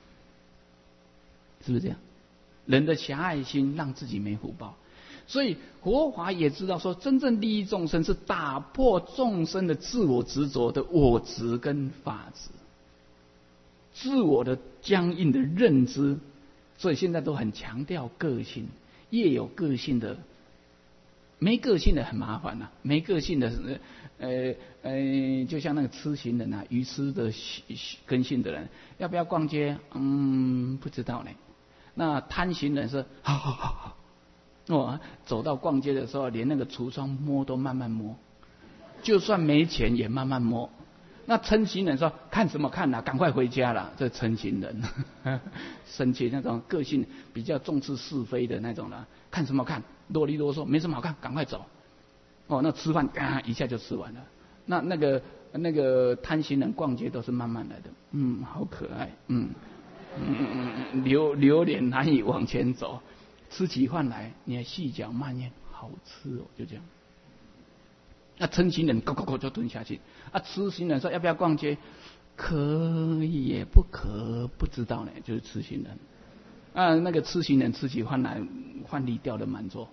B: 是不是这样？人的狭隘心让自己没福报，所以佛法也知道说，真正利益众生是打破众生的自我执着的我执跟法执。自我的僵硬的认知，所以现在都很强调个性，越有个性的，没个性的很麻烦呐、没个性的，就像那个痴行人愚痴的根性的人，要不要逛街？不知道呢。那贪行人是好，走到逛街的时候，连那个橱窗摸都慢慢摸，就算没钱也慢慢摸。那嗔行人说看什么看啊，赶快回家了。这嗔行人生气那种个性比较重视是非的那种了，看什么看，啰里啰嗦，没什么好看，赶快走。那吃饭一下就吃完了。那个贪行人逛街都是慢慢来的，好可爱， 流连难以往前走。吃起饭来，你还细嚼慢咽，好吃哦，就这样。那嗔行人，咕就吞下去。痴行人说要不要逛街？可以也不可，不知道呢，就是痴行人。那个痴行人吃起饭来，饭粒掉的满桌，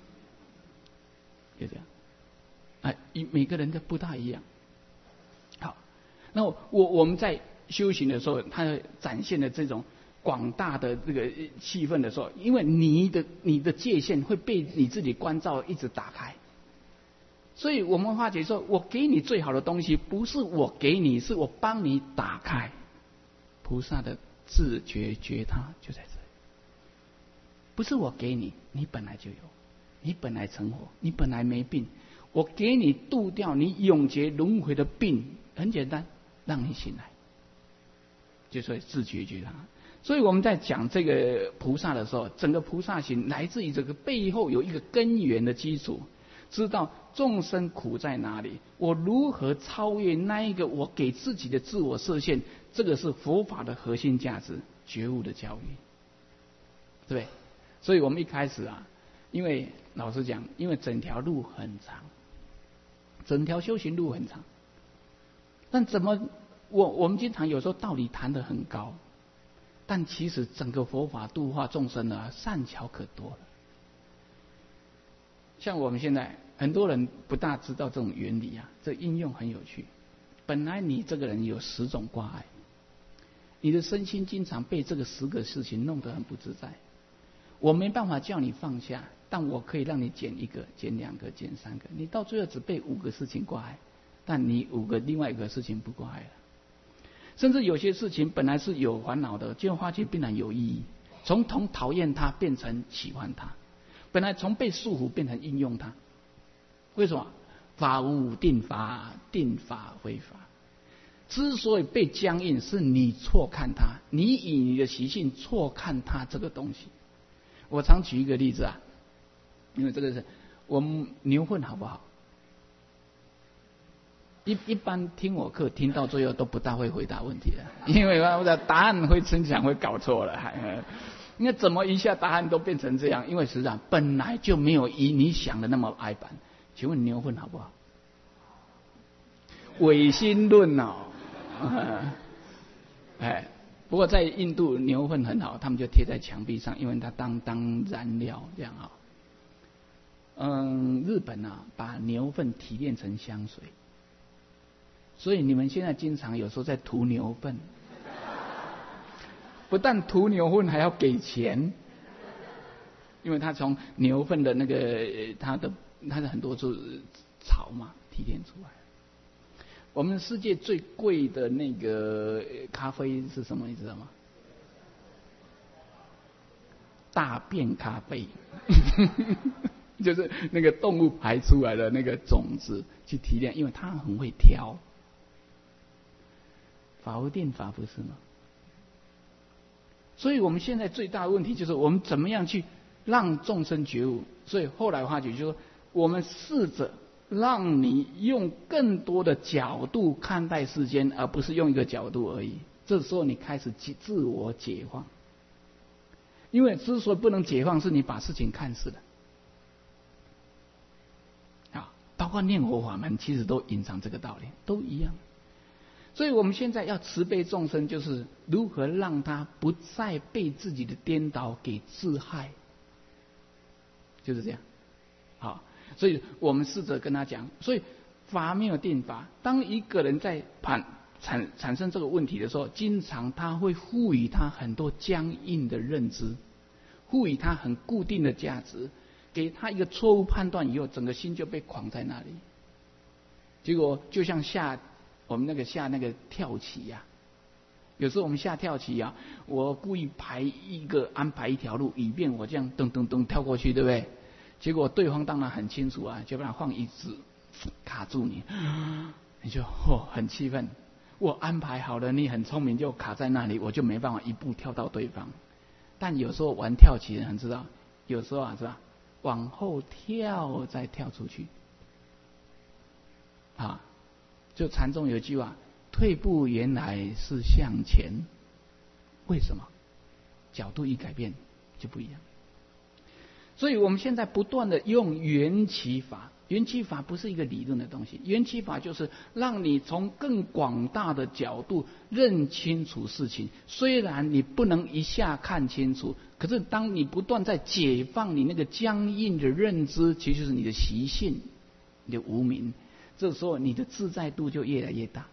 B: 就这样。每个人都不大一样。好，那我们在修行的时候，它展现的这种广大的这个气氛的时候，因为你的界限会被你自己关照一直打开，所以我们发觉说，我给你最好的东西，不是我给你，是我帮你打开。菩萨的自觉觉他就在这里，不是我给你，你本来就有，你本来成活，你本来没病，我给你度掉你永劫轮回的病，很简单，让你醒来，就说自觉觉他。所以我们在讲这个菩萨的时候，整个菩萨行来自于这个背后有一个根源的基础，知道众生苦在哪里，我如何超越那一个我给自己的自我设限，这个是佛法的核心价值，觉悟的教育，对不对？所以我们一开始因为老实讲，因为整条路很长，整条修行路很长，但怎么我们经常有时候道理谈得很高，但其实整个佛法度化众生善巧可多了。像我们现在很多人不大知道这种原理这应用很有趣。本来你这个人有10种挂碍，你的身心经常被这个10个事情弄得很不自在。我没办法叫你放下，但我可以让你减1个、减2个、减3个，你到最后只被5个事情挂碍，但你另外1个事情不挂碍了。甚至有些事情本来是有烦恼的，结果发觉必然有意义，从讨厌它变成喜欢它，本来从被束缚变成应用它。为什么？法无定法，定法非法。之所以被僵硬，是你错看它，你以你的习性错看它这个东西。我常举一个例子因为这个是我们牛粪好不好？一般听我课听到最后都不大会回答问题了，因为我的答案会真想会搞错了。那怎么一下答案都变成这样？因为实际上本来就没有以你想的那么矮板。请问牛粪好不好？唯心论不过在印度牛粪很好，他们就贴在墙壁上，因为它当燃料这样日本把牛粪提炼成香水。所以你们现在经常有时候在涂牛粪，不但涂牛粪还要给钱，因为它从牛粪的那个它的很多是草嘛提炼出来。我们世界最贵的那个咖啡是什么？你知道吗？大便咖啡，就是那个动物排出来的那个种子去提炼，因为它很会挑。法无定法不是吗？所以我们现在最大的问题就是我们怎么样去让众生觉悟。所以后来发觉就是说，我们试着让你用更多的角度看待世间，而不是用一个角度而已。这时候你开始自我解放。因为之所以不能解放，是你把事情看死了。包括念佛法门，其实都隐藏这个道理，都一样。所以我们现在要慈悲众生，就是如何让他不再被自己的颠倒给自害，就是这样。好，所以我们试着跟他讲，所以法没有定法。当一个人在产生这个问题的时候，经常他会赋予他很多僵硬的认知，赋予他很固定的价值，给他一个错误判断以后，整个心就被框在那里。结果就像我们下那个跳棋有时候我们下跳棋我故意安排一条路，以便我这样噔噔噔跳过去，对不对？结果对方当然很清楚就把放一子卡住你，你就很气愤。我安排好了，你很聪明就卡在那里，我就没办法一步跳到对方。但有时候玩跳棋的人知道，有时候是吧，往后跳再跳出去就禅宗有一句话，退步原来是向前。为什么？ 角度一改变就不一样。所以我们现在不断的用缘起法，缘起法不是一个理论的东西，缘起法就是让你从更广大的角度认清楚事情。虽然你不能一下看清楚，可是当你不断在解放你那个僵硬的认知，其实是你的习性，你的无明，这时候你的自在度就越来越大。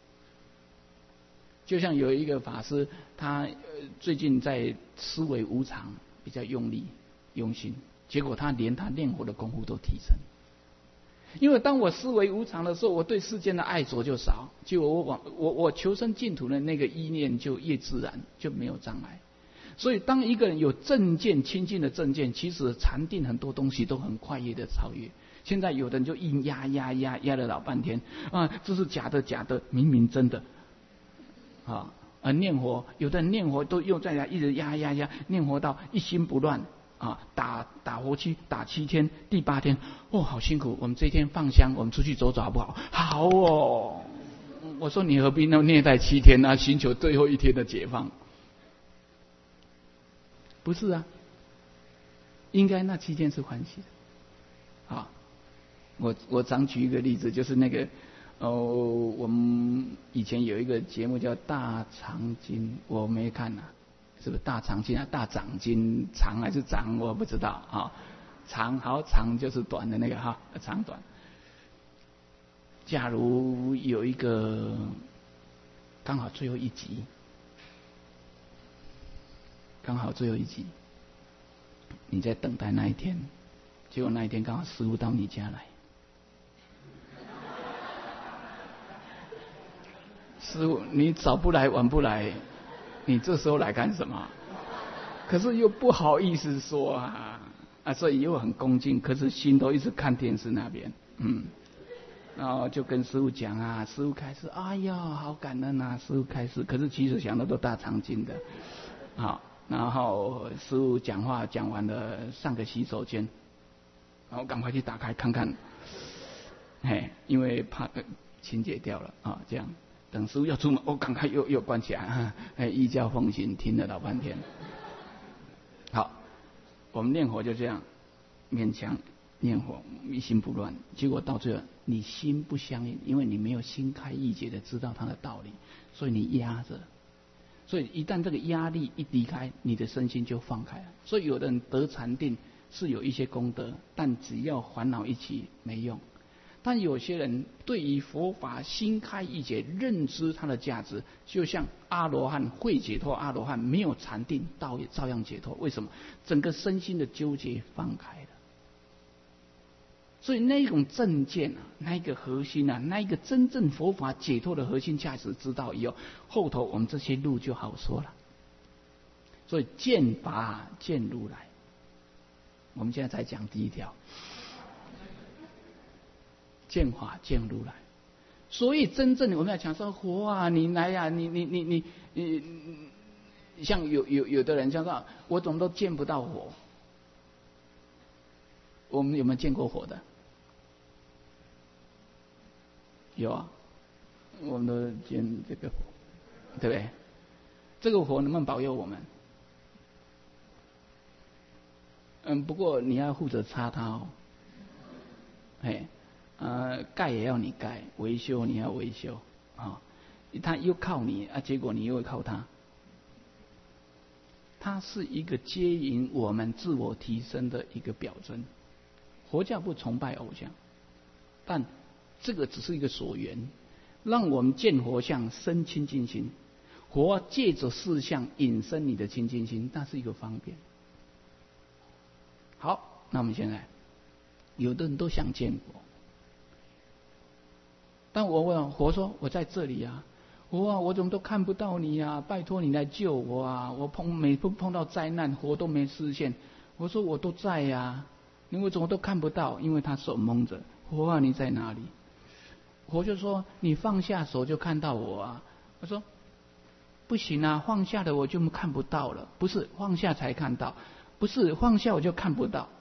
B: 就像有一个法师，他最近在思维无常，比较用力用心，结果他连他念佛的功夫都提升。因为当我思维无常的时候，我对世间的爱着就少，结果我求生净土的那个意念就越自然，就没有障碍。所以当一个人有正见清净的正见，其实禅定很多东西都很快乐的超越。现在有的人就硬压了老半天啊，这是假的，明明真的啊。念佛，有的人念佛都又在那一直压，念佛到一心不乱啊，打佛七打7天，第8天哦好辛苦，我们这一天放香，我们出去走走好不好？好哦。我说你何必那虐待7天呢？寻求最后1天的解放？不是啊，应该那7天是欢喜的。啊，我常举一个例子，就是那个我们以前有一个节目叫《大长今》，我没看啊，是不是大长今啊？大长今，长还是长我不知道啊。长好，长就是短的那个哈，长短。假如有一个刚好最后一集，你在等待那一天，结果那一天刚好师父到你家来。师父，你早不来晚不来，你这时候来干什么？可是又不好意思说啊，所以又很恭敬，可是心都一直看电视那边，然后就跟师父讲啊，师父开示，哎呀，好感恩啊，师父开示，可是其实想的都大长今的，好，然后师父讲话讲完了，上个洗手间，然后赶快去打开看看，因为怕清洁掉了啊，这样。等师父要出门，赶快又关起来，依教奉行，听了老半天。好，我们念佛就这样，勉强念佛，一心不乱，结果到最后你心不相应，因为你没有心开意解的知道它的道理，所以你压着。所以一旦这个压力一离开，你的身心就放开了。所以有的人得禅定是有一些功德，但只要烦恼一起没用。但有些人对于佛法心开意解，认知它的价值，就像阿罗汉会解脱，阿罗汉没有禅定照样解脱。为什么？整个身心的纠结放开了。所以那种正见啊，那一个核心啊，那一个真正佛法解脱的核心价值知道以后，后头我们这些路就好说了。所以见法见如来，我们现在才讲第一条。见法见如来，所以真正我们要讲说佛啊，你来呀、你，像有的人讲说，我怎么都见不到佛。我们有没有见过佛的？有啊，我们都见这个佛，对不对？这个佛能不能保佑我们？不过你要负责擦它哦，盖也要你盖，维修你要维修啊。他又靠你啊，结果你又靠他。它是一个接引我们自我提升的一个表征。佛教不崇拜偶像，但这个只是一个所缘，让我们见佛像生清净心。佛借着事相引生你的清净心，那是一个方便。好，那我们现在有的人都想见佛。但我问佛说：“我在这里啊，佛啊，我怎么都看不到你啊？拜托你来救我啊！我每次碰到灾难，佛都没视线。”我说：“我都在呀，你为什么都看不到？因为他手蒙着。佛啊，你在哪里？”佛就说：“你放下手就看到我啊。”我说：“不行啊，放下了我就看不到了。不是放下才看到，不是放下我就看不到。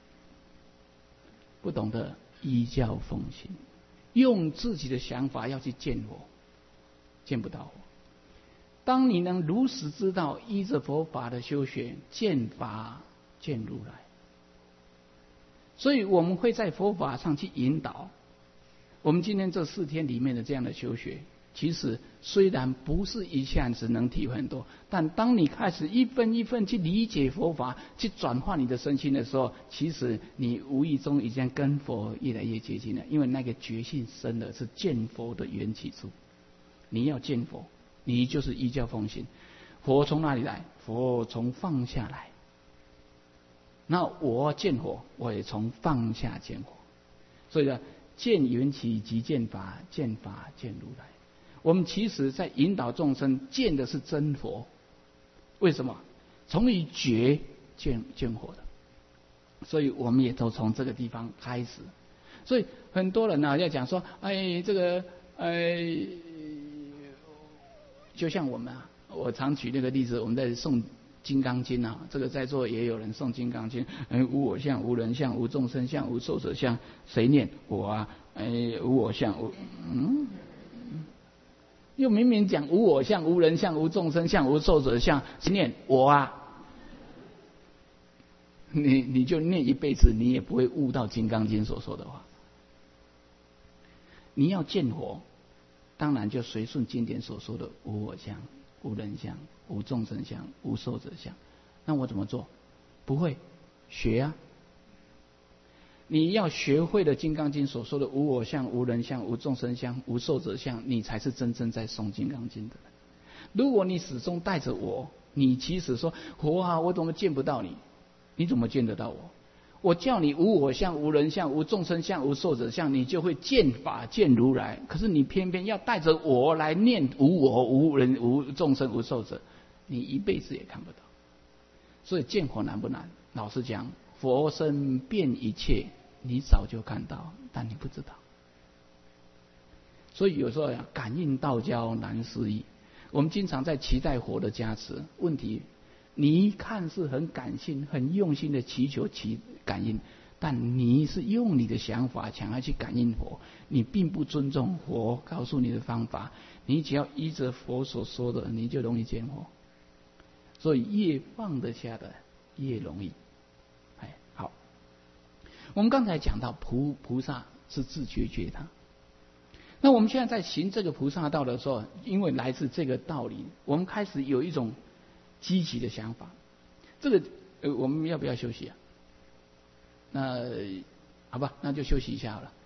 B: 不懂得依教奉行。”用自己的想法要去见我，见不到我。 当你能如实知道，依着佛法的修学，见法见如来。所以我们会在佛法上去引导。我们今天这4天里面的这样的修学，其实虽然不是一下子能体会很多，但当你开始一分一分去理解佛法，去转化你的身心的时候，其实你无意中已经跟佛越来越接近了。因为那个觉性深的是见佛的缘起处。你要见佛，你就是依教奉行。佛从哪里来？佛从放下来。那我见佛，我也从放下见佛。所以呢，见缘起即见法，见法见如来。我们其实在引导众生见的是真佛。为什么？从于觉见佛的。所以我们也都从这个地方开始。所以很多人要讲说，这个就像我们我常举那个例子，我们在诵金刚经这个在座也有人诵金刚经，无我相，无人相，无众生相，无寿者相，谁念？我无我相，又明明讲无我相，无人相，无众生相，无寿者相，谁念？我你就念一辈子，你也不会悟到金刚经所说的话。你要见佛，当然就随顺经典所说的无我相、无人相、无众生相、无寿者相。那我怎么做？不会学你要学会了《金刚经》所说的无我相、无人相、无众生相、无寿者相，你才是真正在诵《金刚经》的人。如果你始终带着我，你其实说佛我怎么见不到你？你怎么见得到我？我叫你无我相、无人相、无众生相、无寿者相，你就会见法见如来。可是你偏偏要带着我来念无我、无人、无众生、无寿者，你一辈子也看不到。所以见佛难不难？老实讲，佛身遍一切，你早就看到，但你不知道。所以有时候感应道交难思议。我们经常在期待佛的加持，问题你一看是很感性、很用心的祈求感应，但你是用你的想法想要去感应佛，你并不尊重佛告诉你的方法。你只要依着佛所说的，你就容易见佛。所以越放得下的越容易。好，我们刚才讲到菩萨是自觉觉他。那我们现在在行这个菩萨道的时候，因为来自这个道理，我们开始有一种积极的想法。这个我们要不要休息那好吧，那就休息一下好了。